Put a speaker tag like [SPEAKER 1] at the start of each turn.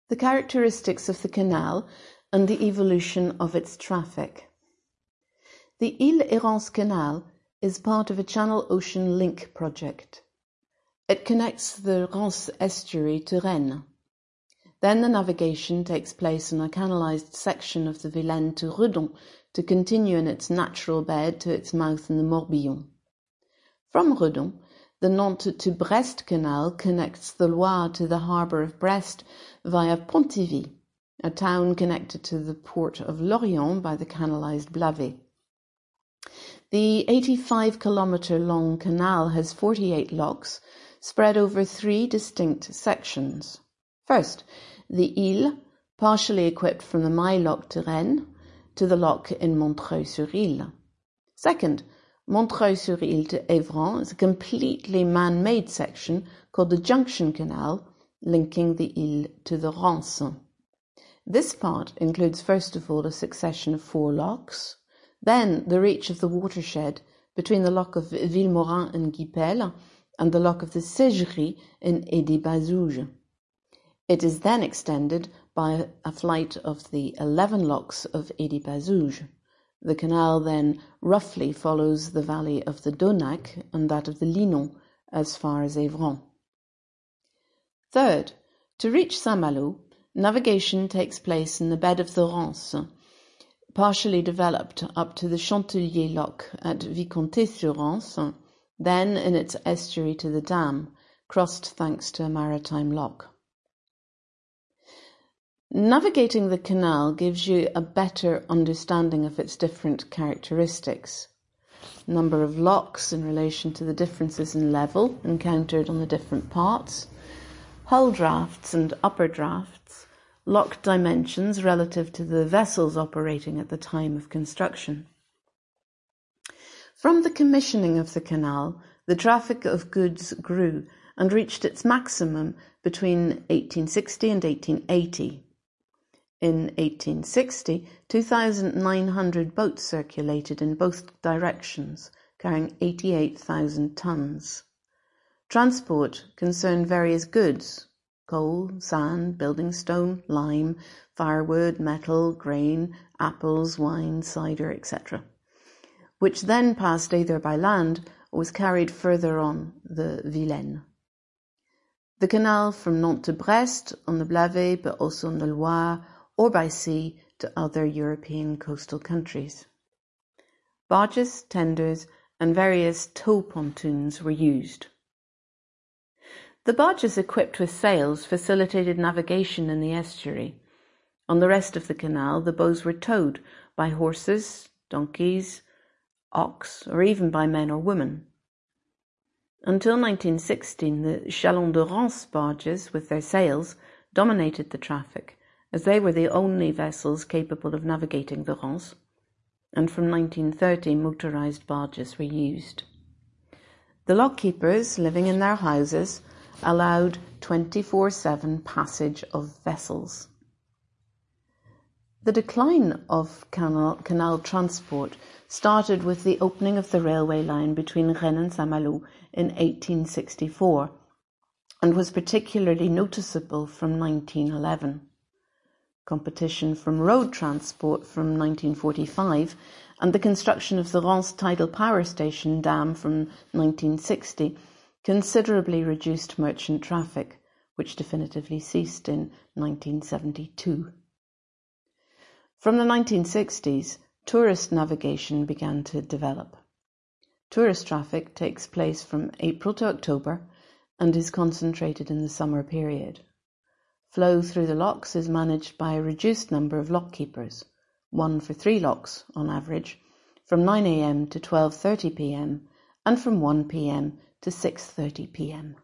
[SPEAKER 1] The characteristics of the canal and the evolution of its traffic. The Île-et-Rance Canal is part of a Channel Ocean Link project. It connects the Rance estuary to Rennes. Then the navigation takes place on a canalized section of the Vilaine to Redon to continue in its natural bed to its mouth in the Morbihan. From Redon, the Nantes to Brest Canal connects the Loire to the harbour of Brest via Pontivy, a town connected to the port of Lorient by the canalized Blavet. The 85-kilometre-long canal has 48 locks spread over 3 distinct sections. First, the Île, partially equipped from the Maille lock to Rennes to the lock in Montreuil-sur-Île. Second, Montreuil-sur-Île to Évran is a completely man-made section called the Junction Canal, linking the Île to the Rance. This part includes first of all a succession of 4 locks, then the reach of the watershed between the lock of Villemorin in Guipel and the lock of the Ségerie in Aidé-Bazouges. It is then extended by a flight of the 11 locks of Aidé-Bazouges. The canal then roughly follows the valley of the Donac and that of the Linon as far as Évran. Third, to reach Saint-Malo, navigation takes place in the bed of the Rance, partially developed up to the Chantellier lock at Viconté-sur-Rance, then in its estuary to the dam, crossed thanks to a maritime lock. Navigating the canal gives you a better understanding of its different characteristics. Number of locks in relation to the differences in level encountered on the different parts, hull drafts and upper drafts, lock dimensions relative to the vessels operating at the time of construction. From the commissioning of the canal, the traffic of goods grew and reached its maximum between 1860 and 1880. In 1860, 2,900 boats circulated in both directions, carrying 88,000 tons. Transport concerned various goods: coal, sand, building stone, lime, firewood, metal, grain, apples, wine, cider, etc., which then passed either by land or was carried further on the Vilaine. The canal from Nantes to Brest on the Blavet, but also on the Loire, or by sea to other European coastal countries. Barges, tenders, and various tow pontoons were used. The barges equipped with sails facilitated navigation in the estuary. On the rest of the canal, the bows were towed by horses, donkeys, ox, or even by men or women. Until 1916, the Chalon de Rance barges, with their sails, dominated the traffic, as they were the only vessels capable of navigating the Rance, and from 1930 motorized barges were used. The lockkeepers, living in their houses, allowed 24/7 passage of vessels. The decline of canal transport started with the opening of the railway line between Rennes and Saint-Malo in 1864, and was particularly noticeable from 1911. Competition from road transport from 1945 and the construction of the Rance tidal power station dam from 1960 considerably reduced merchant traffic, which definitively ceased in 1972. From the 1960s, tourist navigation began to develop. Tourist traffic takes place from April to October and is concentrated in the summer period. Flow through the locks is managed by a reduced number of lockkeepers, 1 for 3 locks on average, from 9 a.m. to 12:30 p.m. and from 1 p.m. to 6:30 p.m.